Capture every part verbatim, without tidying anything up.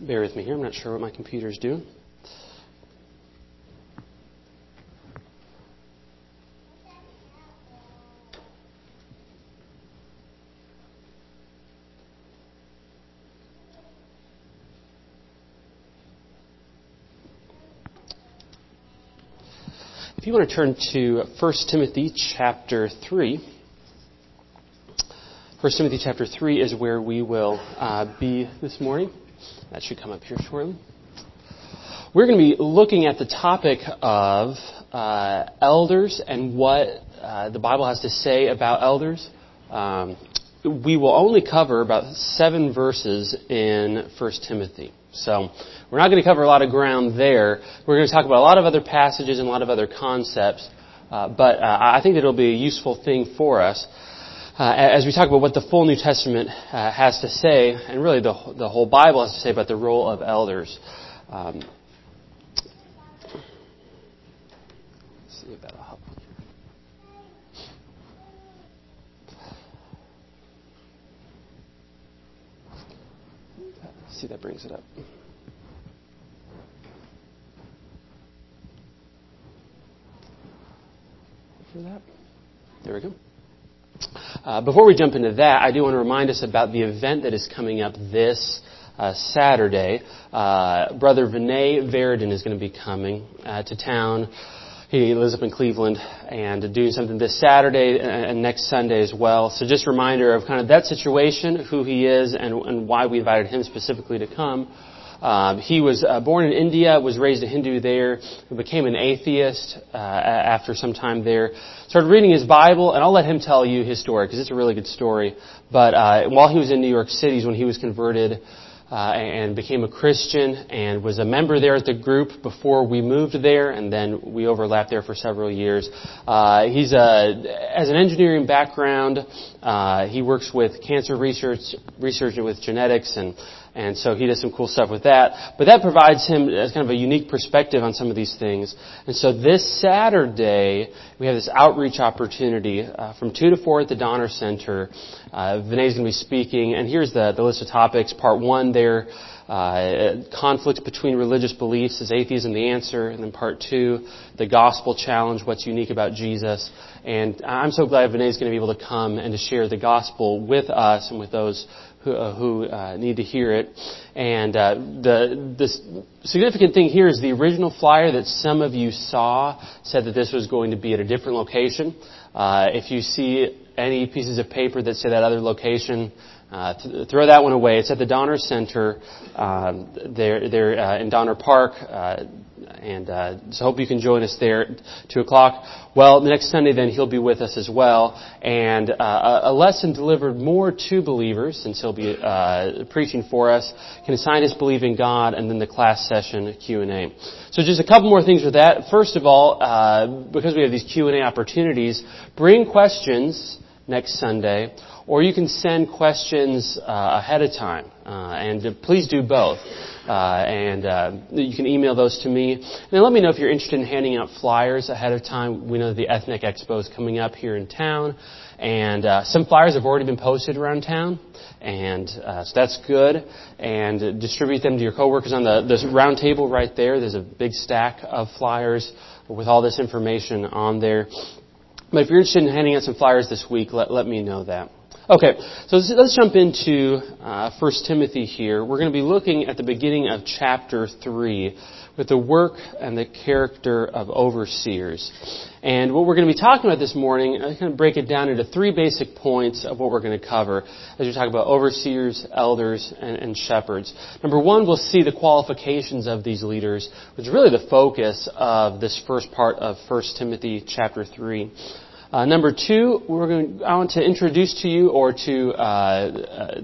Bear with me here. I'm not sure what my computer's doing. If you want to turn to First Timothy chapter three, First Timothy chapter three is where we will uh, be this morning. That should come up here shortly. We're going to be looking at the topic of uh, elders and what uh, the Bible has to say about elders. Um, we will only cover about seven verses in First Timothy. So we're not going to cover a lot of ground there. We're going to talk about a lot of other passages and a lot of other concepts. Uh, but uh, I think that it'll be a useful thing for us uh, as we talk about what the full New Testament uh, has to say, and really the the whole Bible has to say about the role of elders. Um, let's see if that'll help. Let's see if that brings it up. For that. There we go. Uh, before we jump into that, I do want to remind us about the event that is coming up this uh, Saturday. Uh, Brother Vinay Verdon is going to be coming uh, to town. He lives up in Cleveland and doing something this Saturday and next Sunday as well. So just a reminder of kind of that situation, who he is, and, and why we invited him specifically to come. Um, he was uh, born in India, was raised a Hindu there, became an atheist uh, after some time there. Started reading his Bible, and I'll let him tell you his story because it's a really good story. But uh, while he was in New York City, when he was converted uh, and became a Christian and was a member there at the group before we moved there, and then we overlapped there for several years. Uh, he's a has an engineering background. Uh, he works with cancer research, research with genetics, and And so he does some cool stuff with that. But that provides him as kind of a unique perspective on some of these things. And so this Saturday, we have this outreach opportunity uh, from two to four at the Donner Center. Uh, Vinay's going to be speaking. And here's the, the list of topics. Part one there, uh, conflict between religious beliefs. Is atheism the answer? And then part two, the gospel challenge. What's unique about Jesus? And I'm so glad Vinay's going to be able to come and to share the gospel with us and with those who, uh, who uh, need to hear it. And uh, the the significant thing here is the original flyer that some of you saw said that this was going to be at a different location. Uh, if you see any pieces of paper that say that other location, uh, th- throw that one away. It's at the Donner Center. Um, they're they're uh, in Donner Park. Uh, And uh, so hope you can join us there at two o'clock. Well, next Sunday then he'll be with us as well. And uh, a lesson delivered more to believers, since he'll be uh, preaching for us, can scientists believe in God, and then the class session Q and A. So just a couple more things with that. First of all, uh, because we have these Q and A opportunities, bring questions next Sunday, or you can send questions uh, ahead of time. Uh, and uh, please do both. Uh, and uh, you can email those to me. And let me know if you're interested in handing out flyers ahead of time. We know the Ethnic Expo is coming up here in town. And uh, some flyers have already been posted around town. And uh, so that's good. And uh, distribute them to your coworkers on the this round table right there. There's a big stack of flyers with all this information on there. But if you're interested in handing out some flyers this week, let, let me know that. Okay, so let's, let's jump into uh, First Timothy here. We're going to be looking at the beginning of chapter three with the work and the character of overseers. And what we're going to be talking about this morning, I'm going to break it down into three basic points of what we're going to cover as we talk about overseers, elders, and, and shepherds. Number one, we'll see the qualifications of these leaders, which is really the focus of this first part of First Timothy chapter three. Uh, number two, we're going. I want to introduce to you, or to uh, uh,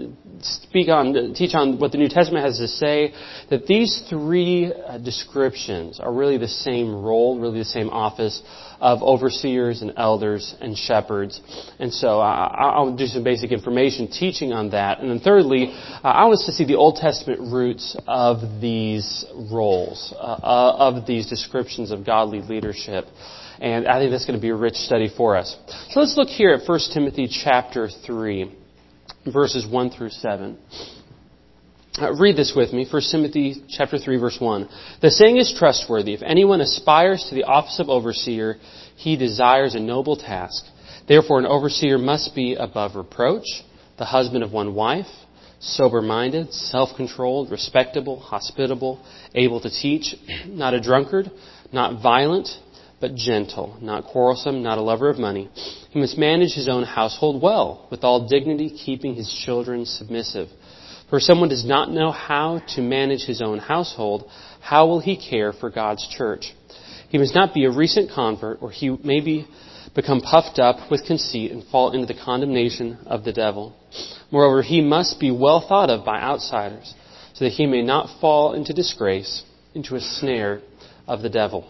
speak on, teach on what the New Testament has to say. That these three uh, descriptions are really the same role, really the same office of overseers and elders and shepherds. And so uh, I'll do some basic information teaching on that. And then thirdly, uh, I want us to see the Old Testament roots of these roles, uh, of these descriptions of godly leadership. And I think that's going to be a rich study for us. So let's look here at First Timothy chapter three, verses one through seven. Uh, read this with me, First Timothy chapter three, verse one. The saying is trustworthy. If anyone aspires to the office of overseer, he desires a noble task. Therefore, an overseer must be above reproach, the husband of one wife, sober-minded, self-controlled, respectable, hospitable, able to teach, not a drunkard, not violent, but gentle, not quarrelsome, not a lover of money. He must manage his own household well, with all dignity, keeping his children submissive. For if someone does not know how to manage his own household, how will he care for God's church? He must not be a recent convert, or he may be become puffed up with conceit and fall into the condemnation of the devil. Moreover, he must be well thought of by outsiders, so that he may not fall into disgrace, into a snare of the devil.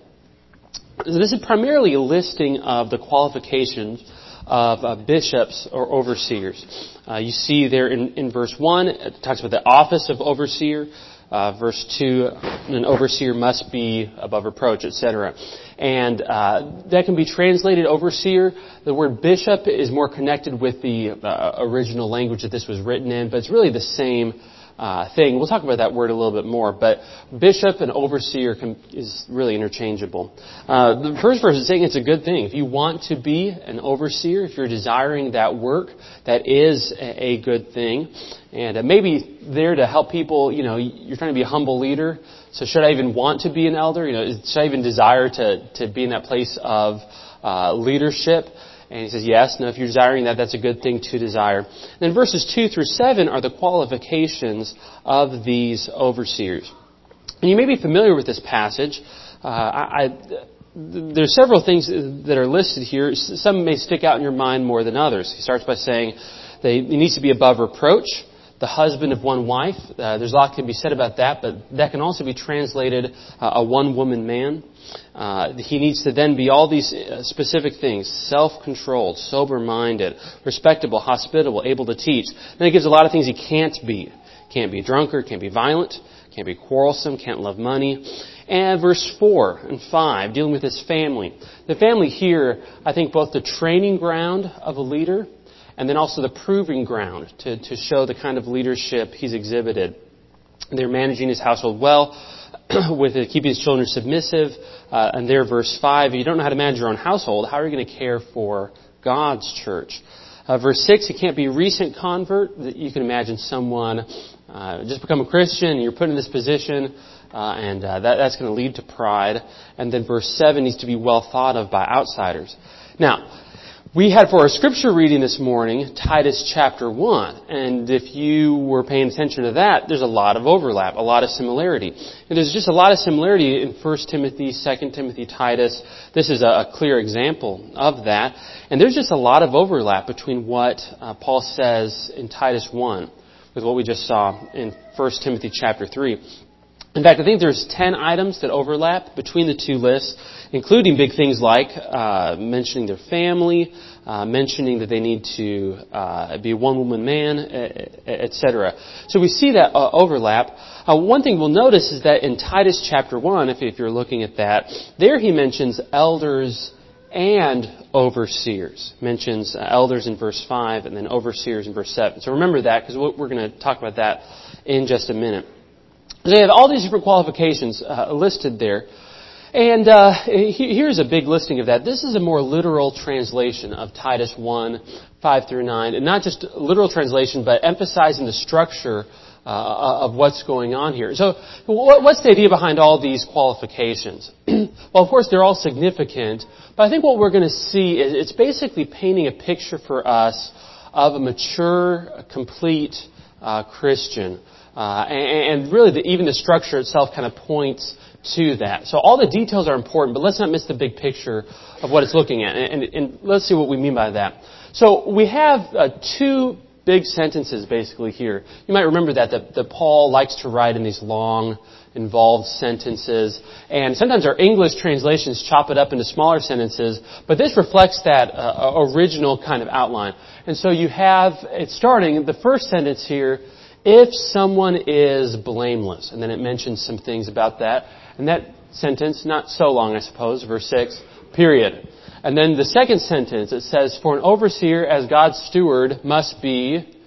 So this is primarily a listing of the qualifications of uh, bishops or overseers. Uh, you see there in, in verse one, it talks about the office of overseer. Uh, verse two, an overseer must be above reproach, et cetera. And uh, that can be translated overseer. The word bishop is more connected with the uh, original language that this was written in, but it's really the same uh, thing. We'll talk about that word a little bit more, but bishop and overseer can, is really interchangeable. Uh, the first verse is saying it's a good thing. If you want to be an overseer, if you're desiring that work, that is a, a good thing. And uh, maybe there to help people, you know, you're trying to be a humble leader. So should I even want to be an elder? You know, should I even desire to, to be in that place of uh, leadership? And he says, yes. No, if you're desiring that, that's a good thing to desire. And then verses two through seven are the qualifications of these overseers. And you may be familiar with this passage. Uh, I, I, there's several things that are listed here. Some may stick out in your mind more than others. He starts by saying they, he needs to be above reproach, the husband of one wife. Uh, there's a lot that can be said about that, but that can also be translated uh, a one-woman man. Uh, he needs to then be all these specific things: self-controlled, sober-minded, respectable, hospitable, able to teach. Then it gives a lot of things he can't be. Can't be a drunkard, can't be violent, can't be quarrelsome, can't love money. And verse four and five, dealing with his family. The family here, I think, both the training ground of a leader and then also the proving ground to, to show the kind of leadership he's exhibited. They're managing his household well, with it, keeping his children submissive. Uh, and there, verse five, if you don't know how to manage your own household, how are you going to care for God's church? Uh, verse six, it can't be a recent convert. You can imagine someone uh, just become a Christian, and you're put in this position, uh, and uh, that, that's going to lead to pride. And then verse seven needs to be well thought of by outsiders. Now, we had for our scripture reading this morning, Titus chapter one. And if you were paying attention to that, there's a lot of overlap, a lot of similarity. And there's just a lot of similarity in First Timothy, Second Timothy, Titus. This is a clear example of that. And there's just a lot of overlap between what uh, Paul says in Titus one with what we just saw in First Timothy chapter three. In fact, I think there's ten items that overlap between the two lists, including big things like uh, mentioning their family, uh, mentioning that they need to uh, be a one-woman man, et cetera. So we see that uh, overlap. Uh, one thing we'll notice is that in Titus chapter one, if, if you're looking at that, there he mentions elders and overseers. Mentions uh, elders in verse five and then overseers in verse seven. So remember that, because we're going to talk about that in just a minute. So you have all these different qualifications uh, listed there. And uh, here's a big listing of that. This is a more literal translation of Titus one, five through nine. And not just a literal translation, but emphasizing the structure uh, of what's going on here. So what's the idea behind all these qualifications? Well, of course, they're all significant. But I think what we're going to see is it's basically painting a picture for us of a mature, complete uh, Christian. Uh, and, and really, the, even the structure itself kind of points to that. So all the details are important, but let's not miss the big picture of what it's looking at. And, and, and let's see what we mean by that. So we have uh, two big sentences basically here. You might remember that, that, that Paul likes to write in these long, involved sentences. And sometimes our English translations chop it up into smaller sentences, but this reflects that uh, original kind of outline. And so you have, it's starting, the first sentence here, if someone is blameless. And then it mentions some things about that. And that sentence, not so long, I suppose, verse six, period. And then the second sentence, it says, for an overseer as God's steward must be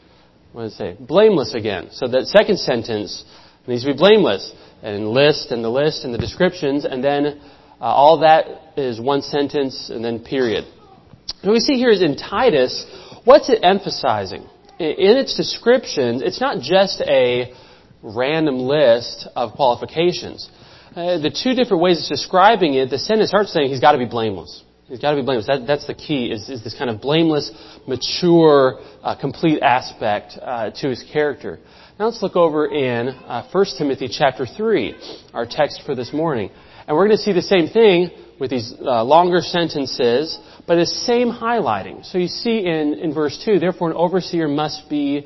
what does it say? Blameless again. So that second sentence needs to be blameless. And list and the list and the descriptions, and then uh, all that is one sentence and then period. What we see here is in Titus, what's it emphasizing? In its descriptions, it's not just a random list of qualifications. Uh, the two different ways it's describing it, the sentence starts saying he's got to be blameless. He's got to be blameless. That, that's the key, is, is this kind of blameless, mature, uh, complete aspect uh, to his character. Now let's look over in uh, First Timothy chapter three, our text for this morning. And we're going to see the same thing with these uh, longer sentences, but the same highlighting. So you see in, in verse two, therefore an overseer must be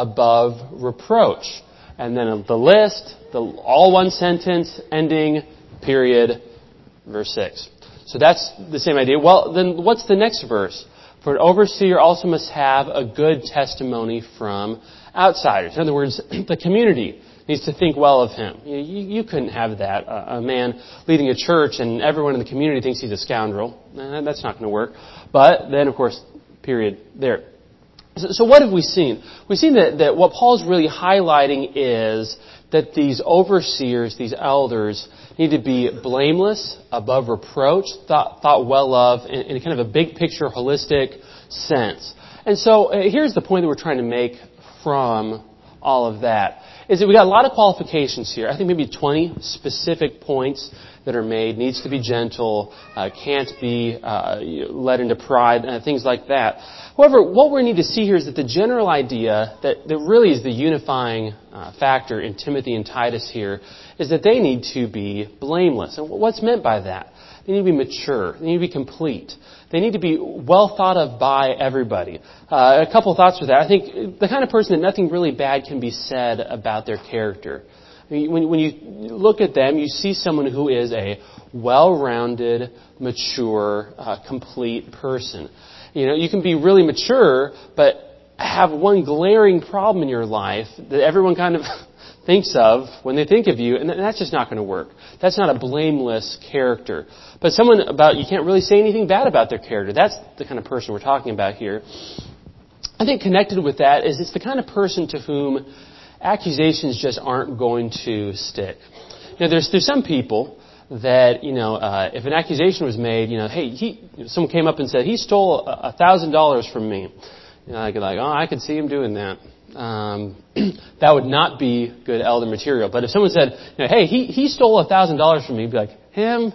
above reproach. And then the list, the all one sentence, ending, period, verse six. So that's the same idea. Well, then what's the next verse? For an overseer also must have a good testimony from outsiders. In other words, the community needs to think well of him. You, you couldn't have that. Uh, a man leading a church and everyone in the community thinks he's a scoundrel. Eh, that's not going to work. But then, of course, period there. So, so what have we seen? We've seen that, that what Paul's really highlighting is that these overseers, these elders, need to be blameless, above reproach, thought, thought well of, in, in kind of a big picture, holistic sense. And so uh, here's the point that we're trying to make from all of that, is that we got a lot of qualifications here. I think maybe twenty specific points that are made. Needs to be gentle, uh, can't be uh, led into pride, uh, things like that. However, what we need to see here is that the general idea that, that really is the unifying uh, factor in Timothy and Titus here is that they need to be blameless. And what's meant by that? They need to be mature. They need to be complete. They need to be well thought of by everybody. Uh, a couple of thoughts with that. I think the kind of person that nothing really bad can be said about their character. I mean, when, when you look at them, you see someone who is a well-rounded, mature, uh, complete person. You know, you can be really mature, but have one glaring problem in your life that everyone kind of thinks of when they think of you, and that's just not going to work. That's not a blameless character. But someone about, you can't really say anything bad about their character. That's the kind of person we're talking about here. I think connected with that is it's the kind of person to whom accusations just aren't going to stick. You know, there's there's some people that, you know, uh, if an accusation was made, you know, hey, he, someone came up and said, he stole a thousand dollars from me. You know, I could like, oh, I could see him doing that. Um, that would not be good elder material. But if someone said, you know, hey, he, he stole a thousand dollars from me, you'd be like, him?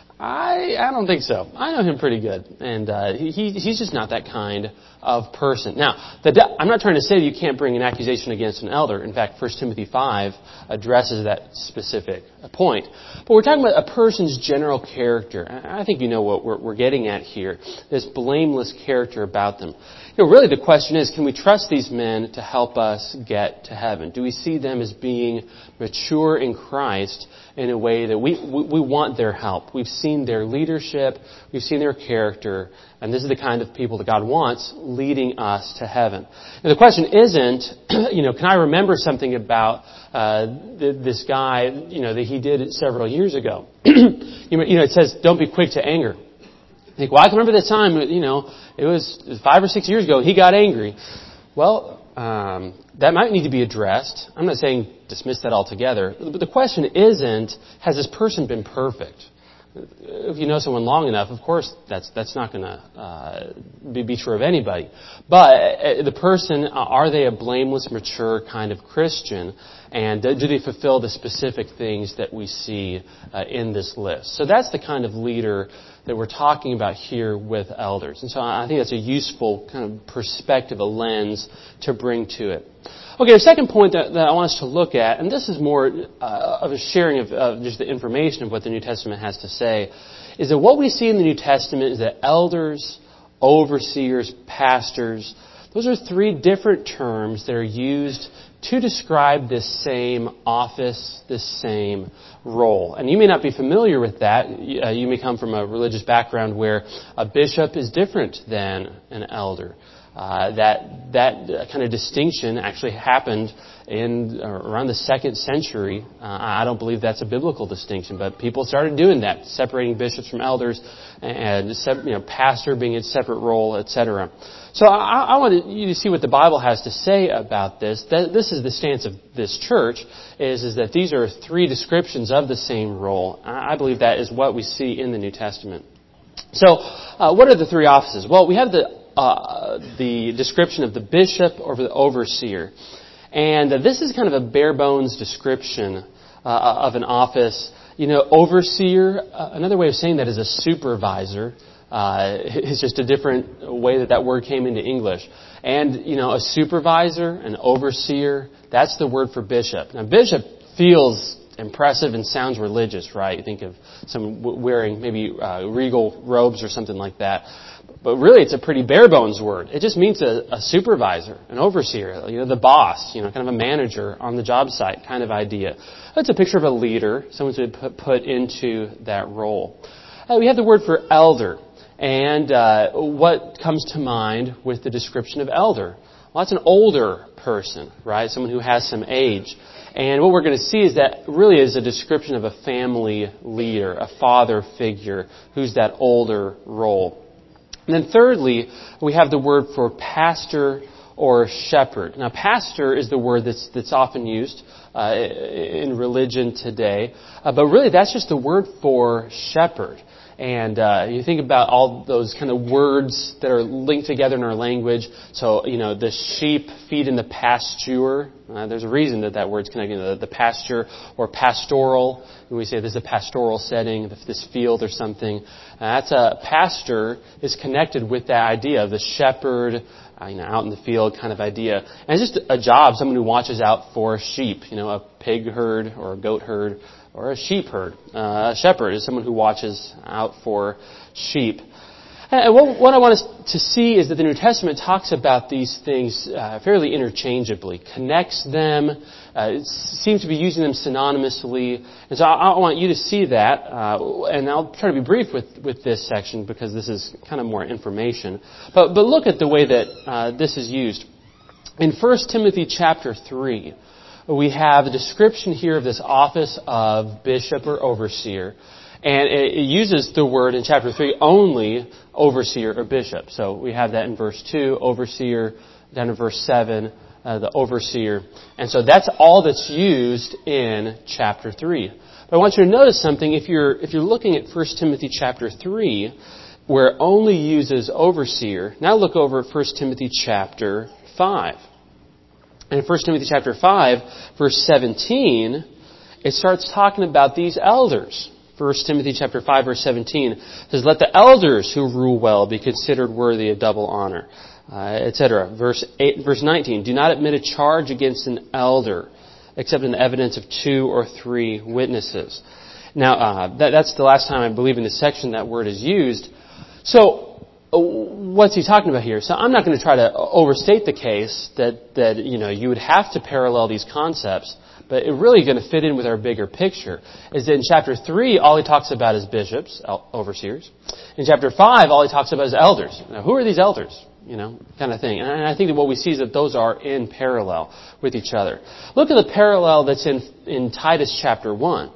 I I don't think so. I know him pretty good. And uh, he he's just not that kind of person. Now, the de- I'm not trying to say that you can't bring an accusation against an elder. In fact, First Timothy five addresses that specific point. But we're talking about a person's general character. I think you know what we're, we're getting at here. This blameless character about them. You know, really the question is, can we trust these men to help us get to heaven? Do we see them as being mature in Christ in a way that we, we, we want their help? We've seen their leadership, we've seen their character, and this is the kind of people that God wants leading us to heaven. And the question isn't, you know, can I remember something about uh, this guy, you know, that he did several years ago? you know, it says, don't be quick to anger. You think, well, I can remember the time, you know, it was five or six years ago, he got angry. Well, um, that might need to be addressed. I'm not saying dismiss that altogether. But the question isn't, has this person been perfect? If you know someone long enough, of course, that's that's not going to uh, be, be true of anybody. But uh, the person, uh, are they a blameless, mature kind of Christian? And do they fulfill the specific things that we see uh, in this list? So that's the kind of leader that we're talking about here with elders. And so I think that's a useful kind of perspective, a lens to bring to it. Okay, the second point that, that I want us to look at, and this is more uh, of a sharing of uh, just the information of what the New Testament has to say, is that what we see in the New Testament is that elders, overseers, pastors, those are three different terms that are used to describe this same office, this same role. And you may not be familiar with that. Uh, you may come from a religious background where a bishop is different than an elder. Uh, that that kind of distinction actually happened in uh, around the second century. Uh, I don't believe that's a biblical distinction, but people started doing that, separating bishops from elders, and you know, pastor being its separate role, et cetera. So I, I want you to see what the Bible has to say about this. That, this is the stance of this church: is is that these are three descriptions of the same role. I believe that is what we see in the New Testament. So, uh, what are the three offices? Well, we have the Uh, the description of the bishop or the overseer. And uh, this is kind of a bare bones description uh, of an office. You know, overseer, uh, another way of saying that is a supervisor. Uh, it's just a different way that that word came into English. And, you know, a supervisor, an overseer, that's the word for bishop. Now, bishop feels impressive and sounds religious, right? You think of someone wearing maybe uh, regal robes or something like that. But really, it's a pretty bare-bones word. It just means a, a supervisor, an overseer, you know, the boss, you know, kind of a manager on the job site kind of idea. It's a picture of a leader, someone to put, put into that role. Uh, we have the word for elder. And uh, what comes to mind with the description of elder? Well, that's an older person, right? Someone who has some age. And what we're going to see is that really is a description of a family leader, a father figure, who's that older role. And then thirdly, we have the word for pastor or shepherd. Now, pastor is the word that's that's often used uh, in religion today, uh, but really that's just the word for shepherd. And uh, you think about all those kind of words that are linked together in our language. So, you know, the sheep feed in the pasture. Uh, there's a reason that that word's connected to the, the pasture or pastoral. When we say this is a pastoral setting, this field or something, uh, that's a pastor is connected with that idea of the shepherd, uh, you know, out in the field kind of idea. And it's just a job, someone who watches out for sheep, you know, a pig herd or a goat herd. Or a sheep herd. Uh, a shepherd is someone who watches out for sheep. And what, what I want us to see is that the New Testament talks about these things uh, fairly interchangeably, connects them, uh, it seems to be using them synonymously. And so I, I want you to see that, uh, and I'll try to be brief with, with this section because this is kind of more information. But, but look at the way that uh, this is used. In First Timothy chapter three, we have a description here of this office of bishop or overseer. And it uses the word in chapter three only overseer or bishop. So we have that in verse two, overseer, down in verse seven, uh, the overseer. And so that's all that's used in chapter three. But I want you to notice something. If you're, if you're looking at First Timothy chapter three, where it only uses overseer, now look over at First Timothy chapter five. And in First Timothy chapter five, verse seventeen, it starts talking about these elders. First Timothy chapter five, verse seventeen says, "Let the elders who rule well be considered worthy of double honor," uh, et cetera. Verse eight, verse nineteen, "Do not admit a charge against an elder, except in the evidence of two or three witnesses." Now, uh, that, that's the last time I believe in this section that word is used. So, what's he talking about here? So I'm not going to try to overstate the case that, that, you know, you would have to parallel these concepts, but it's really going to fit in with our bigger picture. Is that in chapter three, all he talks about is bishops, overseers. In chapter five, all he talks about is elders. Now, who are these elders? You know, kind of thing. And I think that what we see is that those are in parallel with each other. Look at the parallel that's in, in Titus chapter one.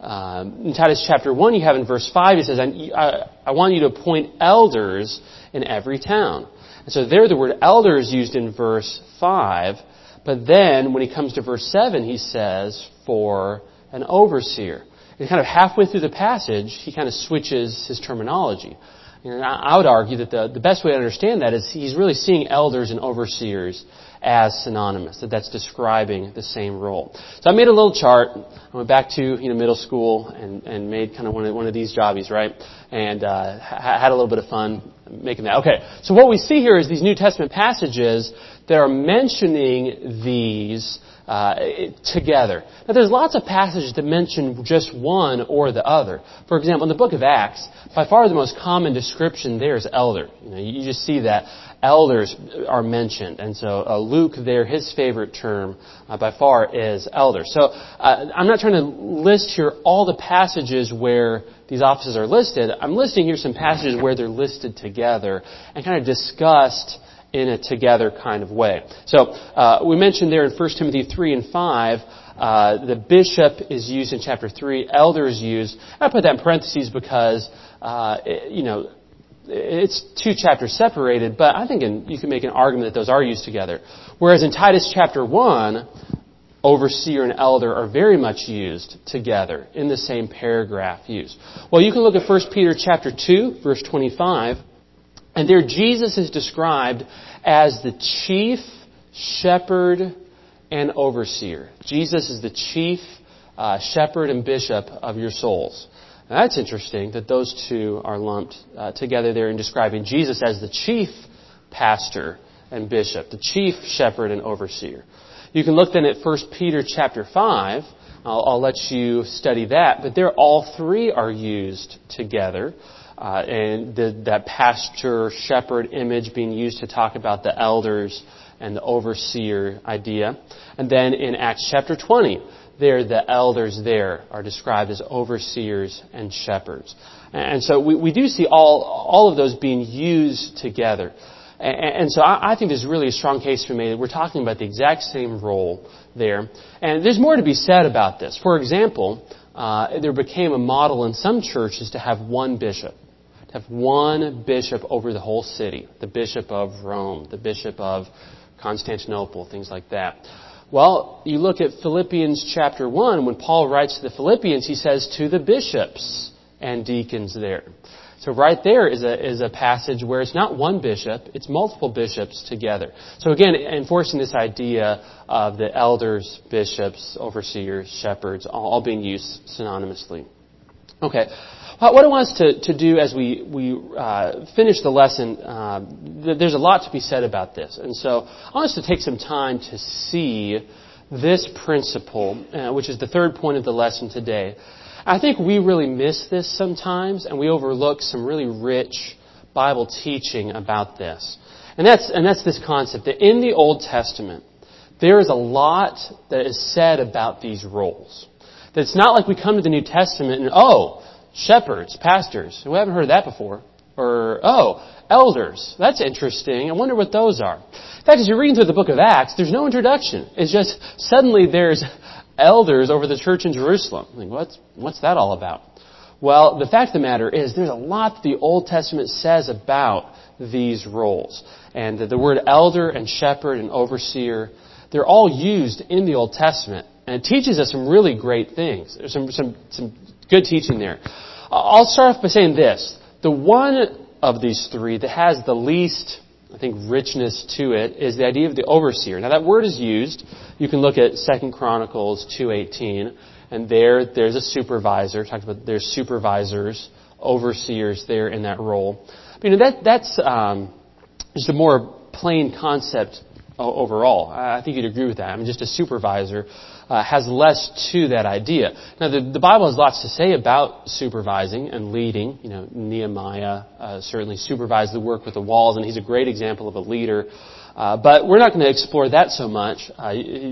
Um, in Titus chapter one, you have in verse five, it says, I, I want you to appoint elders in every town. And so there the word elder is used in verse five, but then when he comes to verse seven, he says, for an overseer. And kind of halfway through the passage, he kind of switches his terminology. And I would argue that the, the best way to understand that is he's really seeing elders and overseers as synonymous, that that's describing the same role. So I made a little chart. I went back to you know middle school and, and made kind of one of, one of these jobbies, right? And uh, had a little bit of fun making that. Okay, so what we see here is these New Testament passages that are mentioning these uh, together. Now there's lots of passages that mention just one or the other. For example, in the book of Acts, by far the most common description there is elder. You know, you just see that elders are mentioned. And so uh, Luke there, his favorite term uh, by far is elder. So uh, I'm not trying to list here all the passages where these offices are listed. I'm listing here some passages where they're listed together and kind of discussed in a together kind of way. So uh, we mentioned there in First Timothy three and five, uh, the bishop is used in chapter three, elder is used. I put that in parentheses because, uh, it, you know, it's two chapters separated, but I think in, you can make an argument that those are used together. Whereas in Titus chapter one, overseer and elder are very much used together in the same paragraph used. Well, you can look at First Peter chapter two, verse twenty-five, and there Jesus is described as the chief shepherd and overseer. Jesus is the chief uh, shepherd and bishop of your souls. Now, that's interesting that those two are lumped uh, together there in describing Jesus as the chief pastor and bishop, the chief shepherd and overseer. You can look then at First Peter chapter five. I'll, I'll let you study that. But there all three are used together. Uh, and the, that pastor shepherd image being used to talk about the elders and the overseer idea. And then in Acts chapter twenty, there, the elders there are described as overseers and shepherds. And so we, we do see all, all of those being used together. And, and so I, I think there's really a strong case to be made that we're talking about the exact same role there. And there's more to be said about this. For example, uh, there became a model in some churches to have one bishop. To have one bishop over the whole city. The bishop of Rome, the bishop of Constantinople, things like that. Well, you look at Philippians chapter one, when Paul writes to the Philippians, he says, to the bishops and deacons there. So right there is a is a passage where it's not one bishop, it's multiple bishops together. So again, enforcing this idea of the elders, bishops, overseers, shepherds, all being used synonymously. Okay. What I want us to, to do as we, we uh, finish the lesson, uh, th- there's a lot to be said about this. And so I want us to take some time to see this principle, uh, which is the third point of the lesson today. I think we really miss this sometimes, and we overlook some really rich Bible teaching about this. And that's, and that's this concept that in the Old Testament, there is a lot that is said about these roles. That it's not like we come to the New Testament and, oh, shepherds, pastors. We haven't heard of that before. Or, oh, elders. That's interesting. I wonder what those are. In fact, as you're reading through the book of Acts, there's no introduction. It's just suddenly there's elders over the church in Jerusalem. Like, what's, what's that all about? Well, the fact of the matter is there's a lot the Old Testament says about these roles. And the word elder and shepherd and overseer, they're all used in the Old Testament. And it teaches us some really great things. There's some, some, some good teaching there. I'll start off by saying this. The one of these three that has the least, I think, richness to it is the idea of the overseer. Now, that word is used. You can look at Second Chronicles two eighteen, and there, there's a supervisor. Talked about there's supervisors, overseers there in that role. But, you know, that that's um, just a more plain concept overall. I think you'd agree with that. I mean, just a supervisor uh, has less to that idea. Now, the, the Bible has lots to say about supervising and leading. You know, Nehemiah uh, certainly supervised the work with the walls, and he's a great example of a leader. Uh, but we're not going to explore that so much, uh,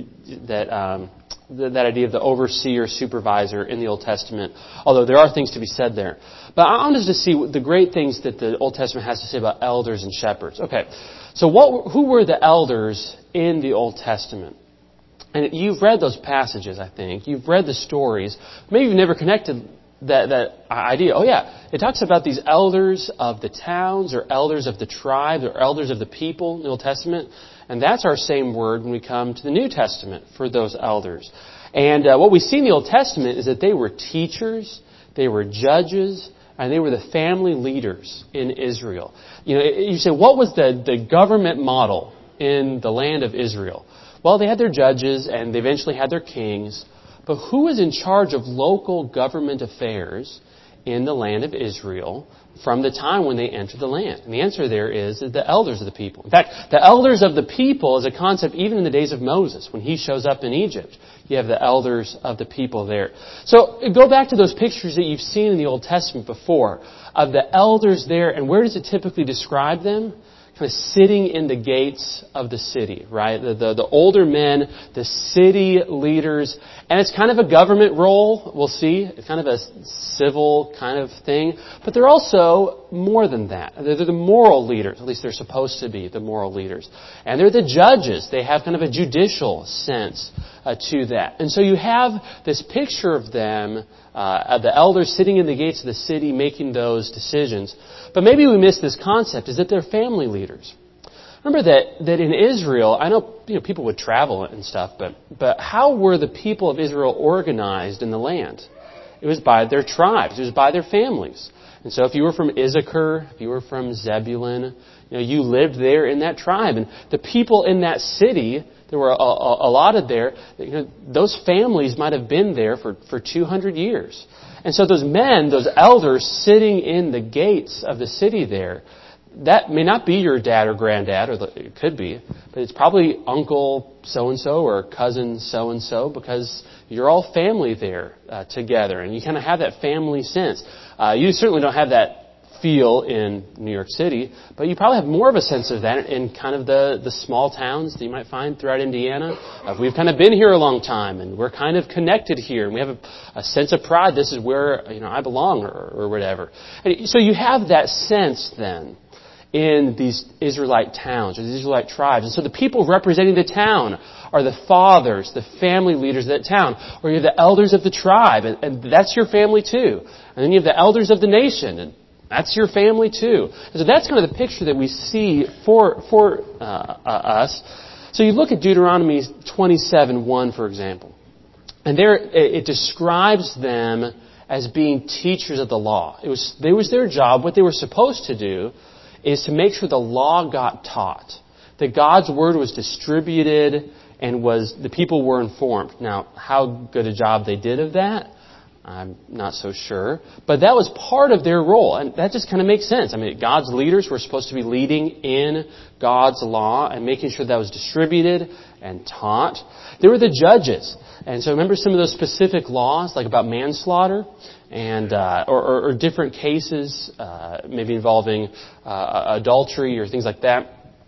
that um, th- that idea of the overseer, supervisor in the Old Testament, although there are things to be said there. But I want us to see the great things that the Old Testament has to say about elders and shepherds. Okay, so what? Who were the elders in the Old Testament? And you've read those passages, I think. You've read the stories. Maybe you've never connected that, that idea. Oh, yeah. It talks about these elders of the towns or elders of the tribe or elders of the people in the Old Testament. And that's our same word when we come to the New Testament for those elders. And uh, what we see in the Old Testament is that they were teachers, they were judges, and they were the family leaders in Israel. You know, you say, what was the, the government model in the land of Israel? Well, they had their judges and they eventually had their kings. But who was in charge of local government affairs in the land of Israel from the time when they entered the land? And the answer there is the elders of the people. In fact, the elders of the people is a concept even in the days of Moses when he shows up in Egypt. You have the elders of the people there. So go back to those pictures that you've seen in the Old Testament before of the elders there. And where does it typically describe them? Kind of sitting in the gates of the city, right? The, the, the older men, the city leaders. And it's kind of a government role, we'll see. It's kind of a civil kind of thing. But they're also more than that. They're the moral leaders. At least they're supposed to be the moral leaders. And they're the judges. They have kind of a judicial sense uh, to that. And so you have this picture of them, uh, of the elders sitting in the gates of the city making those decisions. But maybe we miss this concept, is that they're family leaders. Remember that, that in Israel, I know, you know people would travel and stuff, but, but how were the people of Israel organized in the land? It was by their tribes. It was by their families. And so if you were from Issachar, if you were from Zebulun, you know, you lived there in that tribe. And the people in that city, there were allotted there, you know, those families might have been there for, for two hundred years. And so those men, those elders sitting in the gates of the city there, that may not be your dad or granddad, or it could be, but it's probably uncle so-and-so or cousin so-and-so, because you're all family there uh, together, and you kind of have that family sense. Uh, you certainly don't have that feel in New York City, but you probably have more of a sense of that in kind of the, the small towns that you might find throughout Indiana. Uh, we've kind of been here a long time, and we're kind of connected here, and we have a, a sense of pride. This is where, you know, I belong, or, or whatever. And so you have that sense then in these Israelite towns, or these Israelite tribes. And so the people representing the town are the fathers, the family leaders of that town, or you have the elders of the tribe, and, and that's your family too. And then you have the elders of the nation, and that's your family too. And so that's kind of the picture that we see for for uh, uh, us. So you look at Deuteronomy twenty-seven one, for example, and there it, it describes them as being teachers of the law. It was, it was their job. What they were supposed to do is to make sure the law got taught, that God's word was distributed and was the people were informed. Now, how good a job they did of that, I'm not so sure. But that was part of their role, and that just kind of makes sense. I mean, God's leaders were supposed to be leading in God's law and making sure that was distributed and taught. They were the judges. And so remember some of those specific laws, like about manslaughter, and uh, or, or, or different cases, uh, maybe involving uh, adultery or things like that.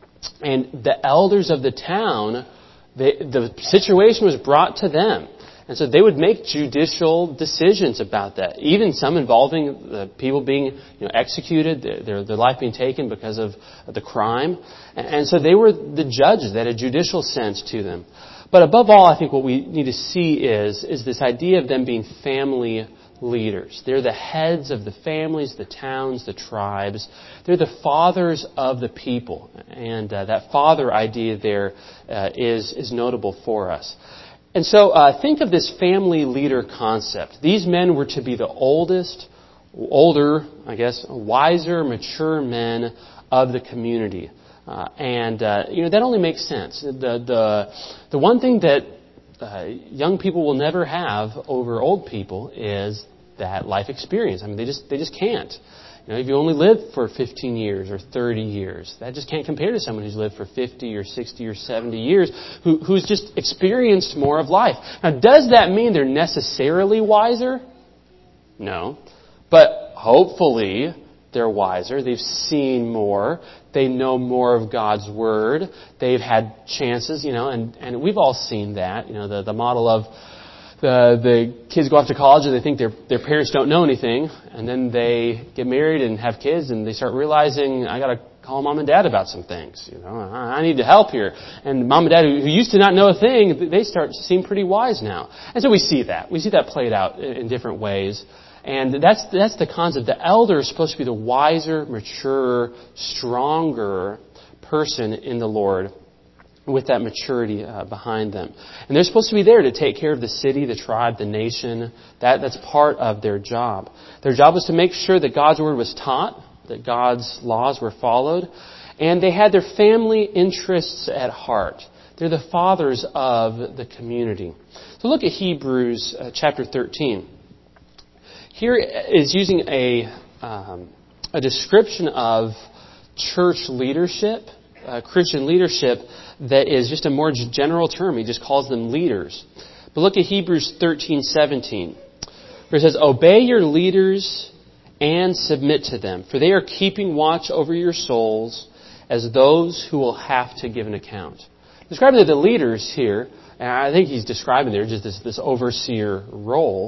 And the elders of the town, they, the situation was brought to them. And so they would make judicial decisions about that, even some involving the people being, you know, executed, their, their life being taken because of the crime. And so they were the judges. They had a judicial sense to them. But above all, I think what we need to see is, is this idea of them being family leaders. They're the heads of the families, the towns, the tribes. They're the fathers of the people. And uh, that father idea there uh, is, is notable for us. And so uh, think of this family leader concept. These men were to be the oldest, older, I guess, wiser, mature men of the community. Uh, and, uh, you know, that only makes sense. The, the, the one thing that uh, young people will never have over old people is that life experience. I mean, they just, they just can't. You know, if you only live for fifteen years or thirty years, that just can't compare to someone who's lived for fifty or sixty or seventy years, who, who's just experienced more of life. Now, does that mean they're necessarily wiser? No. But hopefully they're wiser. They've seen more. They know more of God's Word. They've had chances, you know, and, and we've all seen that. You know, the, the model of The, the kids go off to college and they think their their parents don't know anything, and then they get married and have kids and they start realizing, I got to call mom and dad about some things. You know, I, I need to help here. And mom and dad, who, who used to not know a thing, they start to seem pretty wise now. And so we see that. We see that played out in, in different ways. And that's that's the concept. The elder is supposed to be the wiser, mature, stronger person in the Lord, with that maturity uh, behind them. And they're supposed to be there to take care of the city, the tribe, the nation. That That's part of their job. Their job was to make sure that God's Word was taught, that God's laws were followed, and they had their family interests at heart. They're the fathers of the community. So look at Hebrews uh, chapter thirteen. Here is using a, um, a description of church leadership, uh, Christian leadership, that is just a more general term. He just calls them leaders. But look at Hebrews thirteen seventeen, where it says, "Obey your leaders and submit to them, for they are keeping watch over your souls as those who will have to give an account." Describing the leaders here, and I think he's describing there just this, this overseer role.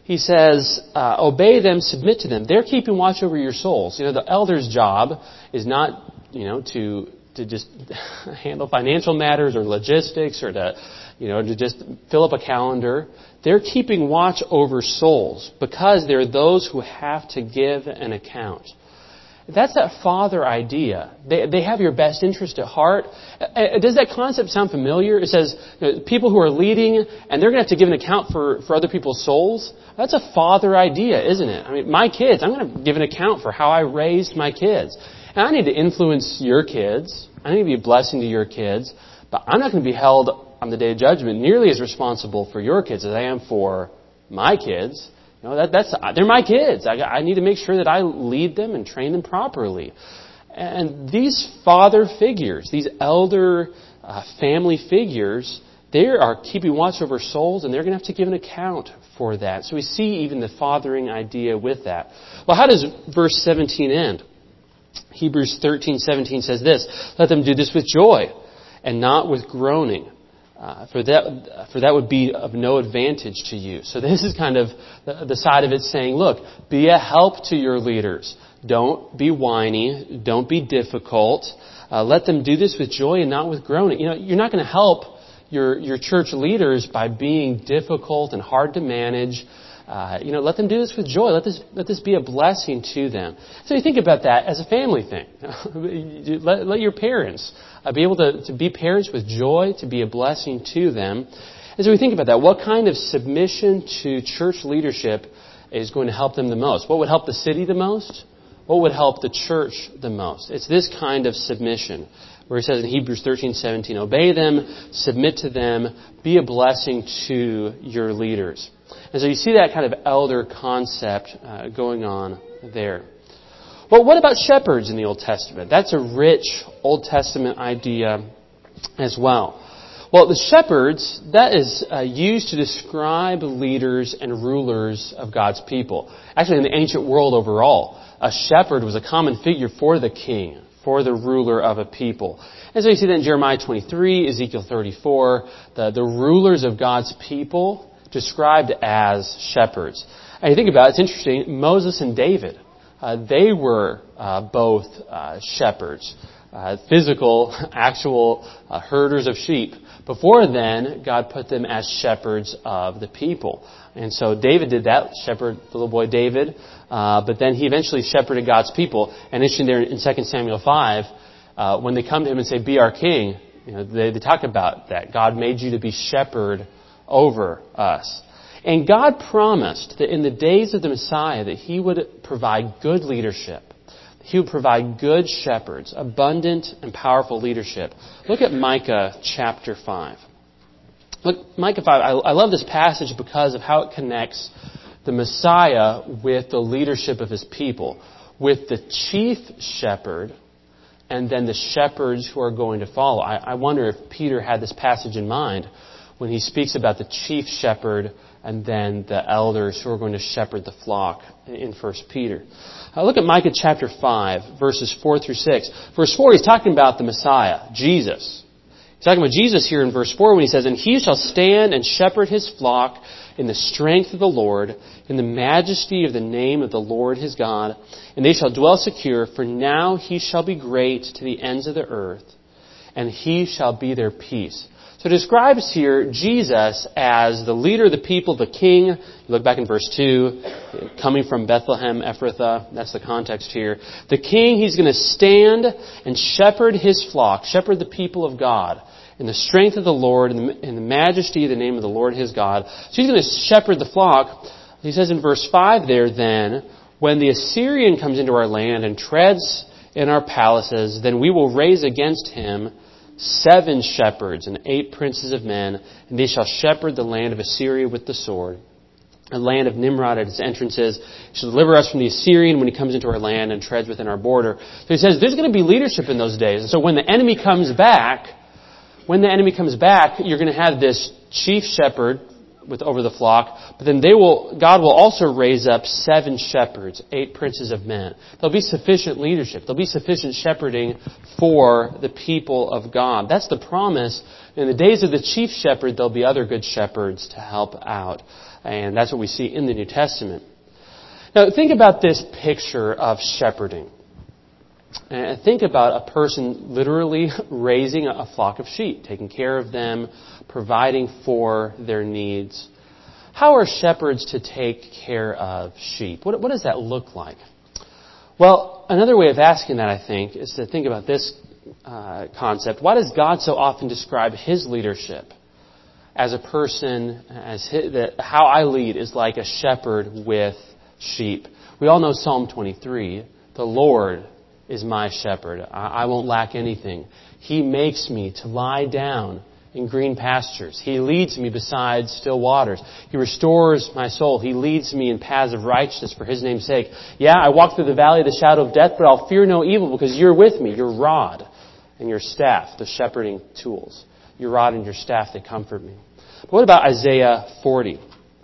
He says, uh, obey them, submit to them. They're keeping watch over your souls. You know, the elder's job is not, you know, to to just handle financial matters or logistics or to, you know, to just fill up a calendar. They're keeping watch over souls because they're those who have to give an account. That's that father idea. They they have your best interest at heart. Does that concept sound familiar? It says, you know, people who are leading and they're going to have to give an account for, for other people's souls. That's a father idea, isn't it? I mean, my kids, I'm going to give an account for how I raised my kids. And I need to influence your kids. I need to be a blessing to your kids. But I'm not going to be held on the day of judgment nearly as responsible for your kids as I am for my kids. You know, that, that's, they're my kids. I, I need to make sure that I lead them and train them properly. And these father figures, these elder uh, family figures, they are keeping watch over souls, and they're going to have to give an account for that. So we see even the fathering idea with that. Well, how does verse seventeen end? Hebrews thirteen seventeen says this, let them do this with joy and not with groaning. Uh, for that, for that would be of no advantage to you. So this is kind of the, the side of it saying, look, be a help to your leaders. Don't be whiny. Don't be difficult. Uh, let them do this with joy and not with groaning. You know, you're not going to help your your church leaders by being difficult and hard to manage. Uh, you know, let them do this with joy. Let this let this be a blessing to them. So you think about that as a family thing. let, let your parents uh, be able to, to be parents with joy, to be a blessing to them. And so we think about that. What kind of submission to church leadership is going to help them the most? What would help the city the most? What would help the church the most? It's this kind of submission, where he says in Hebrews thirteen seventeen, obey them, submit to them, be a blessing to your leaders. And so you see that kind of elder concept uh, going on there. Well, what about shepherds in the Old Testament? That's a rich Old Testament idea as well. Well, the shepherds, that is uh, used to describe leaders and rulers of God's people. Actually, in the ancient world overall, a shepherd was a common figure for the king, for the ruler of a people. And so you see that in Jeremiah twenty-three, Ezekiel thirty-four, the, the rulers of God's people described as shepherds. And you think about it, it's interesting, Moses and David, uh, they were uh, both uh, shepherds, uh, physical, actual uh, herders of sheep. Before then, God put them as shepherds of the people. And so David did that, shepherd the little boy David, uh, but then he eventually shepherded God's people. And interesting there in Second Samuel five, uh, when they come to him and say, be our king, you know, they, they talk about that. God made you to be shepherd over us. And God promised that in the days of the Messiah that He would provide good leadership. He would provide good shepherds, abundant and powerful leadership. Look at Micah chapter five. Look, Micah five, I, I love this passage because of how it connects the Messiah with the leadership of His people, with the chief shepherd and then the shepherds who are going to follow. I, I wonder if Peter had this passage in mind when he speaks about the chief shepherd and then the elders who are going to shepherd the flock in First Peter. Uh, look at Micah chapter five, verses four through six. Verse four, he's talking about the Messiah, Jesus. He's talking about Jesus here in verse four when he says, and he shall stand and shepherd his flock in the strength of the Lord, in the majesty of the name of the Lord his God, and they shall dwell secure, for now he shall be great to the ends of the earth, and he shall be their peace. So it describes here Jesus as the leader of the people, the king. You look back in verse two, coming from Bethlehem, Ephrathah. That's the context here. The king, he's going to stand and shepherd his flock, shepherd the people of God in the strength of the Lord, in the, in the majesty of the name of the Lord his God. So he's going to shepherd the flock. He says in verse five there then, when the Assyrian comes into our land and treads in our palaces, then we will raise against him seven shepherds and eight princes of men, and they shall shepherd the land of Assyria with the sword, the land of Nimrod at its entrances. He shall deliver us from the Assyrian when he comes into our land and treads within our border. So he says there's going to be leadership in those days. And so when the enemy comes back, when the enemy comes back, you're going to have this chief shepherd with over the flock. But then they will, God will also raise up seven shepherds, eight princes of men. There'll be sufficient leadership. There'll be sufficient shepherding for the people of God. That's the promise. In the days of the chief shepherd, there'll be other good shepherds to help out. And that's what we see in the New Testament. Now, think about this picture of shepherding. And think about a person literally raising a flock of sheep, taking care of them, providing for their needs. How are shepherds to take care of sheep? What, what does that look like? Well, another way of asking that, I think, is to think about this uh, concept. Why does God so often describe His leadership as a person, as his, that how I lead is like a shepherd with sheep? We all know Psalm twenty-three, the Lord is my shepherd. I won't lack anything. He makes me to lie down in green pastures. He leads me beside still waters. He restores my soul. He leads me in paths of righteousness for His name's sake. Yeah, I walk through the valley of the shadow of death, but I'll fear no evil because you're with me. Your rod and your staff, the shepherding tools. Your rod and your staff, they comfort me. But what about Isaiah forty?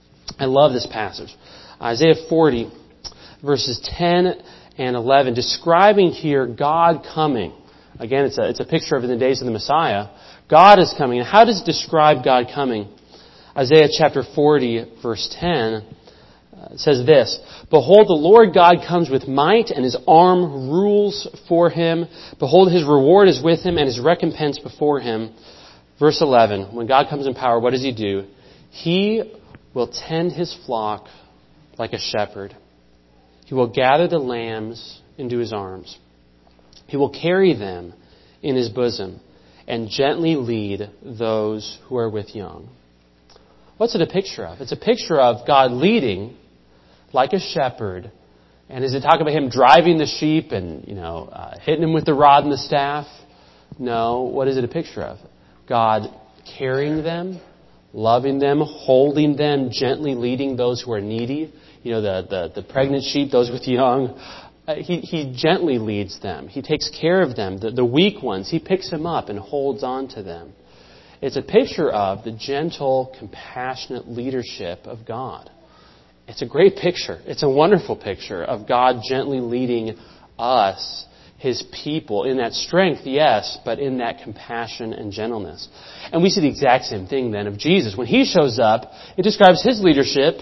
I love this passage. Isaiah forty, verses ten and eleven, describing here God coming. Again, it's a, it's a picture of in the days of the Messiah. God is coming. And how does it describe God coming? Isaiah chapter forty, verse ten, uh, says this, Behold, the Lord God comes with might, and His arm rules for Him. Behold, His reward is with Him, and His recompense before Him. Verse eleven, when God comes in power, what does He do? He will tend His flock like a shepherd. He will gather the lambs into His arms. He will carry them in His bosom and gently lead those who are with young. What's it a picture of? It's a picture of God leading like a shepherd. And is it talking about Him driving the sheep and, you know, uh, hitting them with the rod and the staff? No. What is it a picture of? God carrying them, loving them, holding them, gently leading those who are needy. You know, the, the, the pregnant sheep, those with young. Uh, he, he gently leads them. He takes care of them. The, the weak ones, He picks them up and holds on to them. It's a picture of the gentle, compassionate leadership of God. It's a great picture. It's a wonderful picture of God gently leading us, His people, in that strength, yes, but in that compassion and gentleness. And we see the exact same thing then of Jesus. When He shows up, it describes His leadership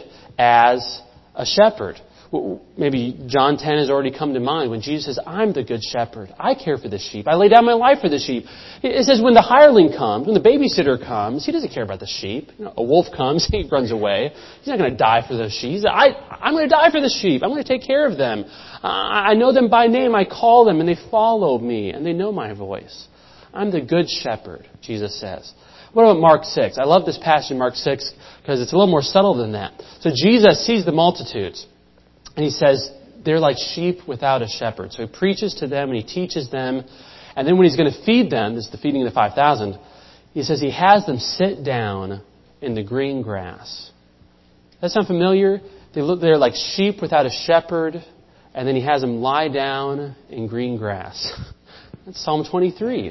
as a shepherd. Maybe John ten has already come to mind when Jesus says, I'm the good shepherd. I care for the sheep. I lay down my life for the sheep. It says when the hireling comes, when the babysitter comes, he doesn't care about the sheep. You know, a wolf comes, he runs away. He's not going to die for those sheep. I, I'm going to die for the sheep. I'm going to take care of them. I know them by name. I call them and they follow me and they know my voice. I'm the good shepherd, Jesus says. What about Mark six? I love this passage in Mark six because it's a little more subtle than that. So Jesus sees the multitudes. And He says, they're like sheep without a shepherd. So He preaches to them and He teaches them. And then when He's going to feed them, this is the feeding of the five thousand, He says He has them sit down in the green grass. That sound familiar? They look, they're like sheep without a shepherd. And then He has them lie down in green grass. That's Psalm twenty-three.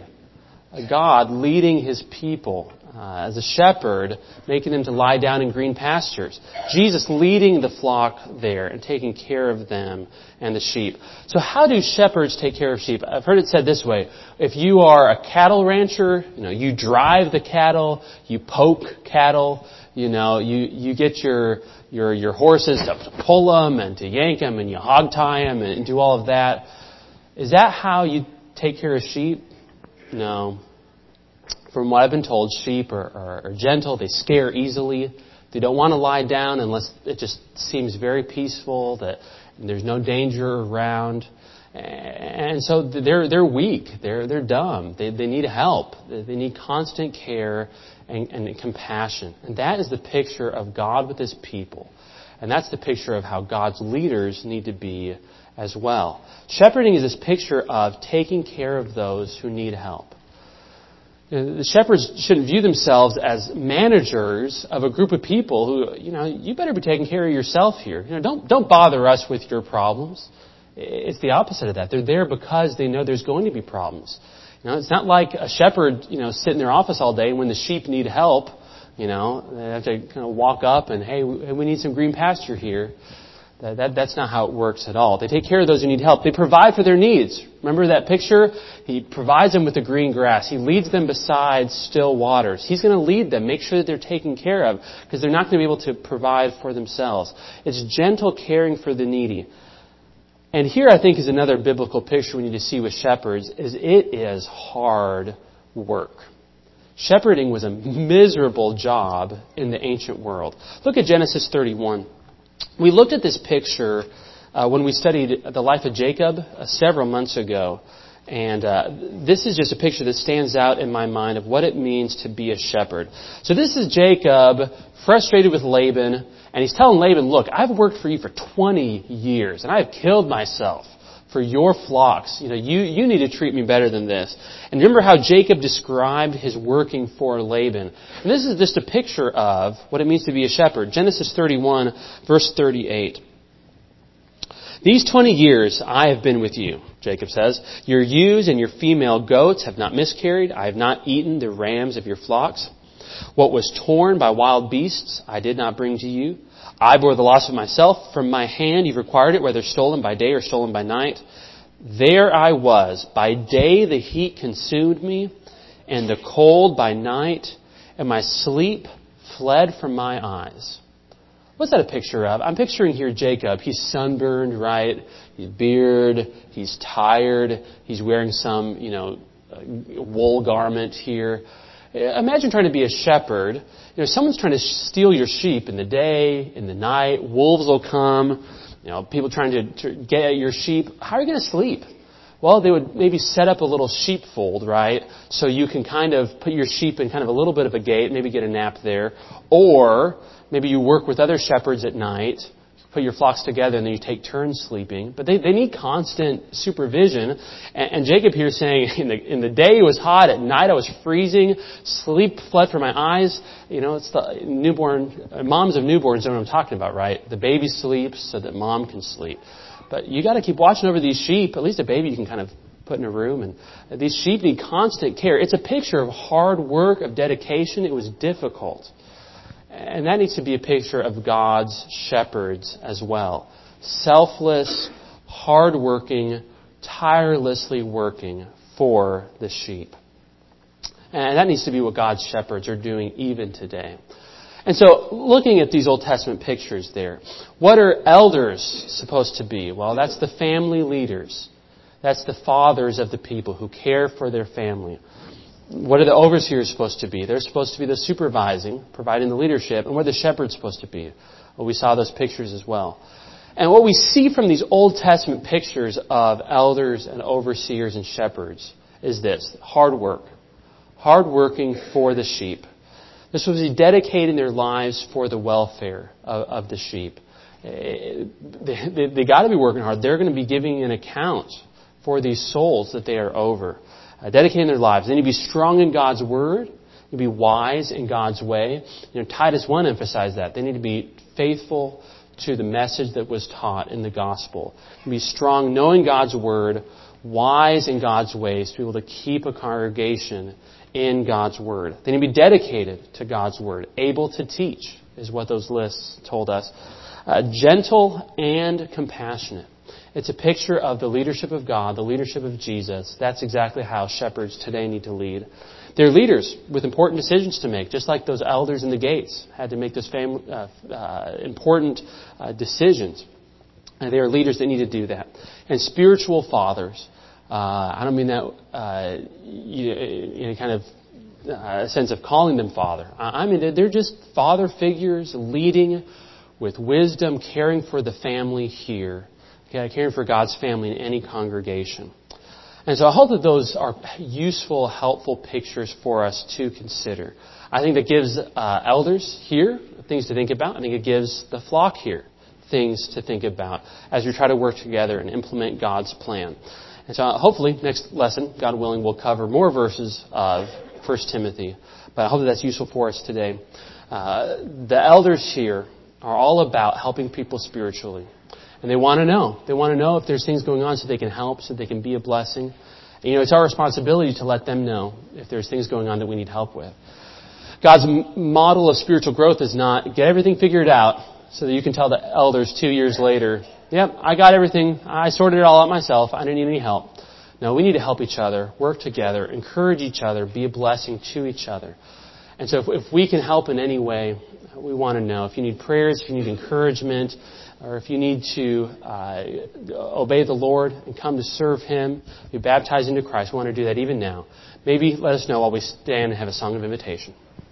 A God leading His people uh, as a shepherd, making them to lie down in green pastures. Jesus leading the flock there and taking care of them and the sheep. So how do shepherds take care of sheep? I've heard it said this way. If you are a cattle rancher, you know, you drive the cattle, you poke cattle, you know, you, you get your, your, your horses to pull them and to yank them and you hog tie them and do all of that. Is that how you take care of sheep? No. From what I've been told, sheep are, are, are gentle. They scare easily. They don't want to lie down unless it just seems very peaceful, that there's no danger around. And so they're they're weak. They're they're dumb. They they need help. They need constant care and, and compassion. And that is the picture of God with His people. And that's the picture of how God's leaders need to be as well. Shepherding is this picture of taking care of those who need help. The shepherds shouldn't view themselves as managers of a group of people who, you know, you better be taking care of yourself here. You know, don't don't bother us with your problems. It's the opposite of that. They're there because they know there's going to be problems. You know, it's not like a shepherd, you know, sit in their office all day and when the sheep need help, You know, they have to kind of walk up and, hey, we, we need some green pasture here. That, that, that's not how it works at all. They take care of those who need help. They provide for their needs. Remember that picture? He provides them with the green grass. He leads them beside still waters. He's going to lead them, make sure that they're taken care of, because they're not going to be able to provide for themselves. It's gentle caring for the needy. And here I think is another biblical picture we need to see with shepherds, is it is hard work. Shepherding was a miserable job in the ancient world. Look at Genesis thirty-one. We looked at this picture uh, when we studied the life of Jacob uh, several months ago. And uh, this is just a picture that stands out in my mind of what it means to be a shepherd. So this is Jacob frustrated with Laban. And he's telling Laban, look, I've worked for you for twenty years. And I have killed myself for your flocks. You know, you, you need to treat me better than this. And remember how Jacob described his working for Laban. And this is just a picture of what it means to be a shepherd. Genesis thirty-one, verse thirty-eight. These twenty years I have been with you, Jacob says. Your ewes and your female goats have not miscarried. I have not eaten the rams of your flocks. What was torn by wild beasts I did not bring to you. I bore the loss of myself. From my hand you've required it, whether stolen by day or stolen by night. There I was. By day the heat consumed me, and the cold by night, and my sleep fled from my eyes. What's that a picture of? I'm picturing here Jacob. He's sunburned, right? He's beard. He's tired. He's wearing some, you know, wool garment here. Imagine trying to be a shepherd. You know, someone's trying to steal your sheep in the day, in the night. Wolves will come. You know, people trying to, to get at your sheep. How are you going to sleep? Well, they would maybe set up a little sheepfold, right? So you can kind of put your sheep in kind of a little bit of a gate, maybe get a nap there. Or maybe you work with other shepherds at night, put your flocks together, and then you take turns sleeping. But they, they need constant supervision. And, and Jacob here is saying, in the, in the day it was hot, at night I was freezing, sleep fled from my eyes. You know, it's the newborn, moms of newborns know what I'm talking about, right? The baby sleeps so that mom can sleep. But you got to keep watching over these sheep. At least a baby you can kind of put in a room. And these sheep need constant care. It's a picture of hard work, of dedication. It was difficult. And that needs to be a picture of God's shepherds as well. Selfless, hard-working, tirelessly working for the sheep. And that needs to be what God's shepherds are doing even today. And so, looking at these Old Testament pictures there, what are elders supposed to be? Well, that's the family leaders. That's the fathers of the people who care for their family. What are the overseers supposed to be? They're supposed to be the supervising, providing the leadership. And what are the shepherds supposed to be? Well, we saw those pictures as well. And what we see from these Old Testament pictures of elders and overseers and shepherds is this: hard work. Hard working for the sheep. This was dedicating their lives for the welfare of, of the sheep. They, they, they got to be working hard. They're going to be giving an account for these souls that they are over. Uh, dedicating their lives. They need to be strong in God's Word. They need to be wise in God's way. You know, Titus one emphasized that. They need to be faithful to the message that was taught in the gospel. To be strong, knowing God's Word, wise in God's ways, to be able to keep a congregation in God's Word. They need to be dedicated to God's Word, able to teach, is what those lists told us. Uh, gentle and compassionate. It's a picture of the leadership of God, the leadership of Jesus. That's exactly how shepherds today need to lead. They're leaders with important decisions to make, just like those elders in the gates had to make those family, uh, uh, important uh, decisions. And they are leaders that need to do that. And spiritual fathers. Uh, I don't mean that uh, you, in a kind of uh, sense of calling them father. I mean they're just father figures leading with wisdom, caring for the family here. Okay, caring for God's family in any congregation. And so I hope that those are useful, helpful pictures for us to consider. I think that gives uh, elders here things to think about. I think it gives the flock here things to think about as we try to work together and implement God's plan. And so hopefully next lesson, God willing, we'll cover more verses of First Timothy. But I hope that that's useful for us today. Uh, the elders here are all about helping people spiritually. And they want to know. They want to know if there's things going on so they can help, so they can be a blessing. And, you know, it's our responsibility to let them know if there's things going on that we need help with. God's model of spiritual growth is not get everything figured out so that you can tell the elders two years later, yep, I got everything. I sorted it all out myself. I didn't need any help. No, we need to help each other, work together, encourage each other, be a blessing to each other. And so if, if we can help in any way, we want to know. If you need prayers, if you need encouragement, or if you need to uh, obey the Lord and come to serve Him, be baptized into Christ, we want to do that even now. Maybe let us know while we stand and have a song of invitation.